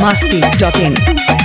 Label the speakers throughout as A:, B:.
A: biharmasti.in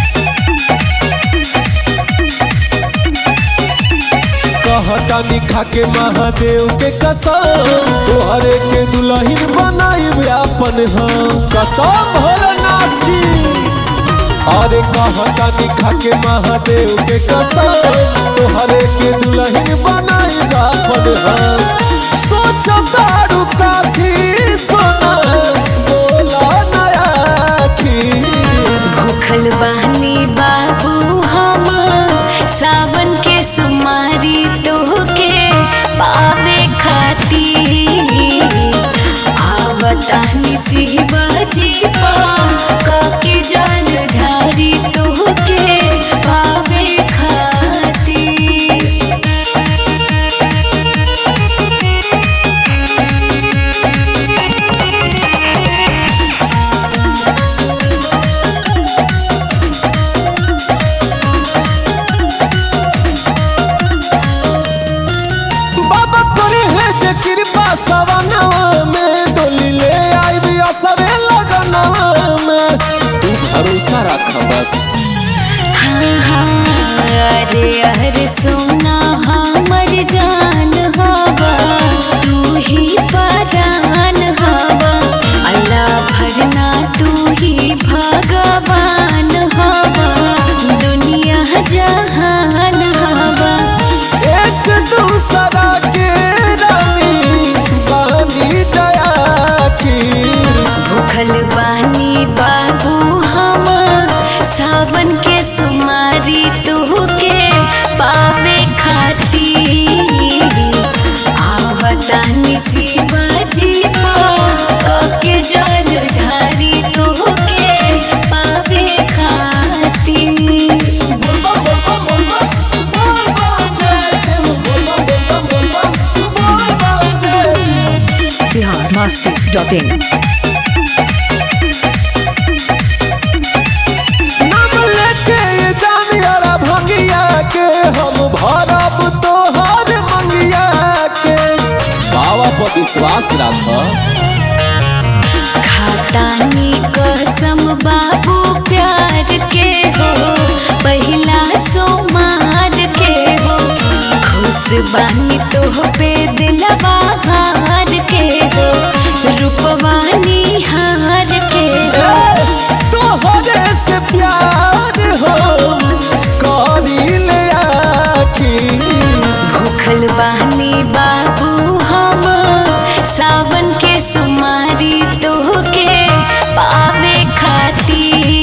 B: कहतानी खाके महादेव के कसम तोहरे के दुल्हन बनाई अपन हम कसम भोलेनाथ की। अरे कहतानी खाके महादेव के कसम तोहरे के दुल्हन बनाई अपन हम सोचतारू काथी सोना बोला नया की
C: भूखल बहनी बाबू हम सावन के सुमारी तोहके पावे खाती आवतानी शिवजी के जल ढारी तोहके पावे खाती।
B: कृपा सवनवा में डोली ले आई भी असरे लगनवा में तू भरोसा रख बस।
C: हाँ हाँ अरे अरे सोना हमर जान हवा तू ही परान हवा अल्लाह भरना तू ही भगवान हवा दुनिया जहान हवा
B: एक दूसरा के
C: भूखल बानी बाबू हम सावन के सुमारी तोहके पावे खाती आवतानी शिवजी के जल ढारी तोहके पावे खाती।
A: biharmasti.in
B: हम भरब तोहर मंगिया के बाबा पर विश्वास रख।
C: खातानी कसम बाबू प्यार के हो पहिला सोमार के हो खुश बानी तोह पे दिलवा हार के हो रूपवानी हार के हो
B: तोहरे से प्यार हो
C: भूखल बहनी बाबू हम सावन के सुमारी तोहके पावे खाती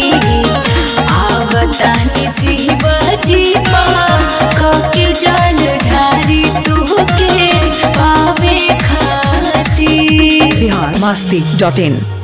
C: आवतानी शिवजी के जल ढारी तोहके पावे खाती।
A: biharmasti.in